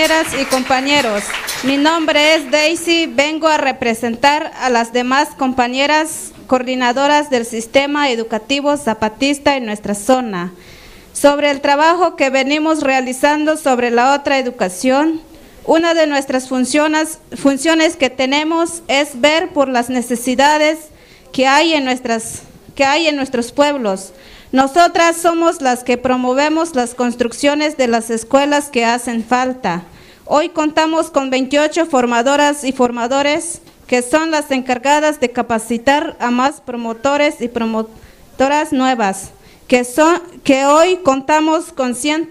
compañeras y compañeros. Mi nombre es Daisy, vengo a representar a las demás compañeras coordinadoras del sistema educativo zapatista en nuestra zona. Sobre el trabajo que venimos realizando sobre la otra educación, una de nuestras funciones que tenemos es ver por las necesidades que hay en nuestros pueblos. Nosotras somos las que promovemos las construcciones de las escuelas que hacen falta. Hoy contamos con 28 formadoras y formadores que son las encargadas de capacitar a más promotores y promotoras nuevas, que hoy contamos con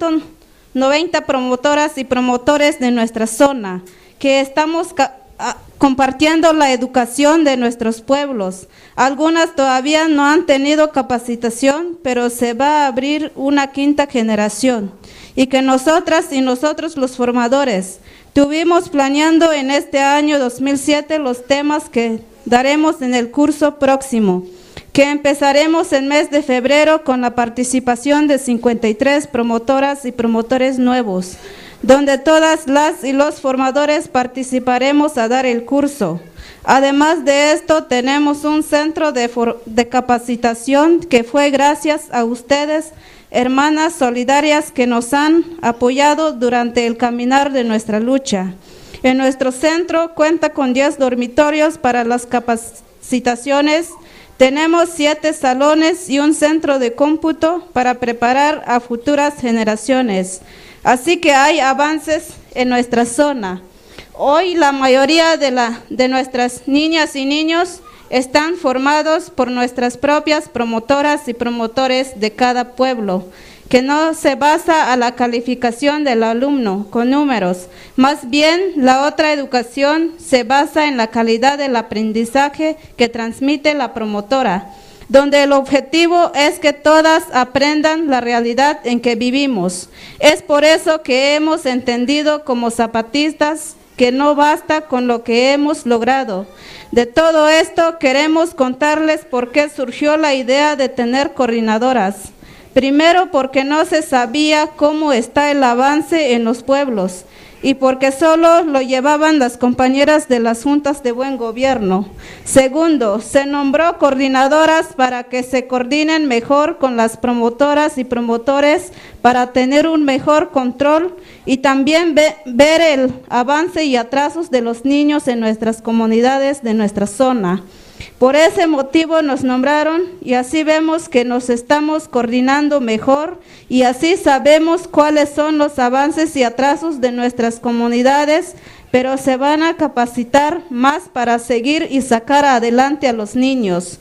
190 promotoras y promotores de nuestra zona, que estamos compartiendo la educación de nuestros pueblos. Algunas todavía no han tenido capacitación, pero se va a abrir una quinta generación, y que nosotras y nosotros los formadores tuvimos planeando en este año 2007 los temas que daremos en el curso próximo, que empezaremos el mes de febrero con la participación de 53 promotoras y promotores nuevos, donde todas las y los formadores participaremos a dar el curso. Además de esto, tenemos un centro de capacitación que fue gracias a ustedes, hermanas solidarias, que nos han apoyado durante el caminar de nuestra lucha. En nuestro centro cuenta con 10 dormitorios para las capacitaciones, tenemos 7 salones y un centro de cómputo para preparar a futuras generaciones. Así que hay avances en nuestra zona. Hoy la mayoría de nuestras niñas y niños están formados por nuestras propias promotoras y promotores de cada pueblo, que no se basa a la calificación del alumno con números. Más bien, la otra educación se basa en la calidad del aprendizaje que transmite la promotora, donde el objetivo es que todas aprendan la realidad en que vivimos. Es por eso que hemos entendido como zapatistas que no basta con lo que hemos logrado. De todo esto queremos contarles por qué surgió la idea de tener coordinadoras. Primero, porque no se sabía cómo está el avance en los pueblos y porque solo lo llevaban las compañeras de las juntas de buen gobierno. Segundo, se nombró coordinadoras para que se coordinen mejor con las promotoras y promotores para tener un mejor control y también ver el avance y atrasos de los niños en nuestras comunidades de nuestra zona. Por ese motivo nos nombraron y así vemos que nos estamos coordinando mejor y así sabemos cuáles son los avances y atrasos de nuestras comunidades, pero se van a capacitar más para seguir y sacar adelante a los niños.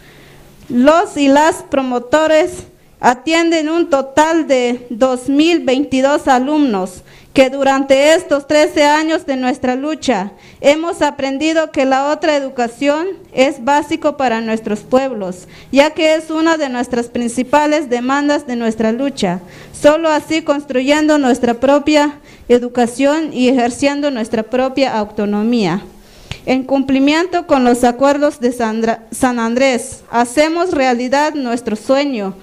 Los y las promotores atienden un total de 2.022 alumnos, que durante estos 13 años de nuestra lucha hemos aprendido que la otra educación es básico para nuestros pueblos, ya que es una de nuestras principales demandas de nuestra lucha. Solo así, construyendo nuestra propia educación y ejerciendo nuestra propia autonomía. En cumplimiento con los acuerdos de San Andrés, hacemos realidad nuestro sueño,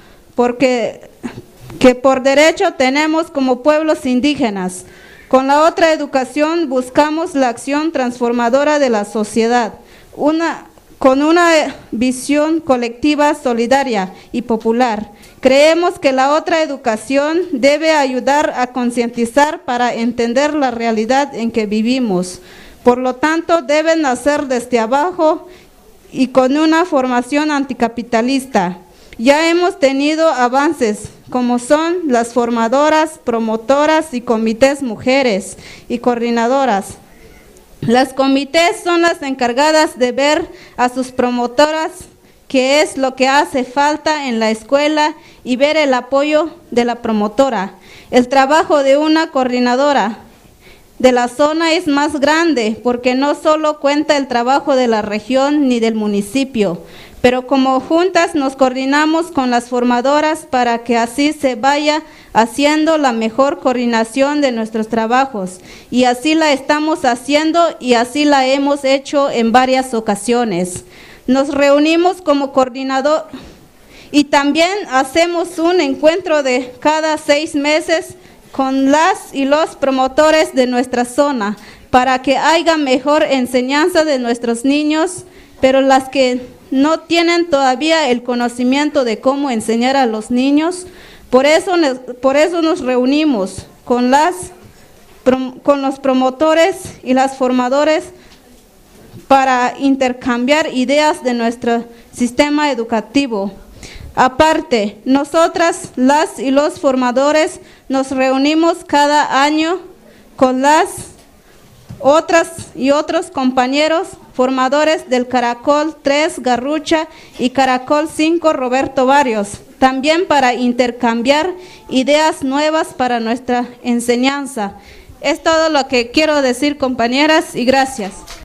que por derecho tenemos como pueblos indígenas. Con la otra educación buscamos la acción transformadora de la sociedad, con una visión colectiva, solidaria y popular. Creemos que la otra educación debe ayudar a concientizar para entender la realidad en que vivimos. Por lo tanto, deben nacer desde abajo y con una formación anticapitalista. Ya hemos tenido avances, como son las formadoras, promotoras y comités mujeres y coordinadoras. Las comités son las encargadas de ver a sus promotoras qué es lo que hace falta en la escuela y ver el apoyo de la promotora. El trabajo de una coordinadora de la zona es más grande porque no solo cuenta el trabajo de la región ni del municipio, pero como juntas nos coordinamos con las formadoras para que así se vaya haciendo la mejor coordinación de nuestros trabajos. Y así la estamos haciendo y así la hemos hecho en varias ocasiones. Nos reunimos como coordinador y también hacemos un encuentro de cada 6 meses con las y los promotores de nuestra zona para que haya mejor enseñanza de nuestros niños, pero las que no tienen todavía el conocimiento de cómo enseñar a los niños. Por eso nos reunimos con los promotores y las formadores para intercambiar ideas de nuestro sistema educativo. Aparte, nosotras, las y los formadores, nos reunimos cada año con las otras y otros compañeros formadores del Caracol 3 Garrucha y Caracol 5 Roberto Barrios, también para intercambiar ideas nuevas para nuestra enseñanza. Es todo lo que quiero decir, compañeras, y gracias.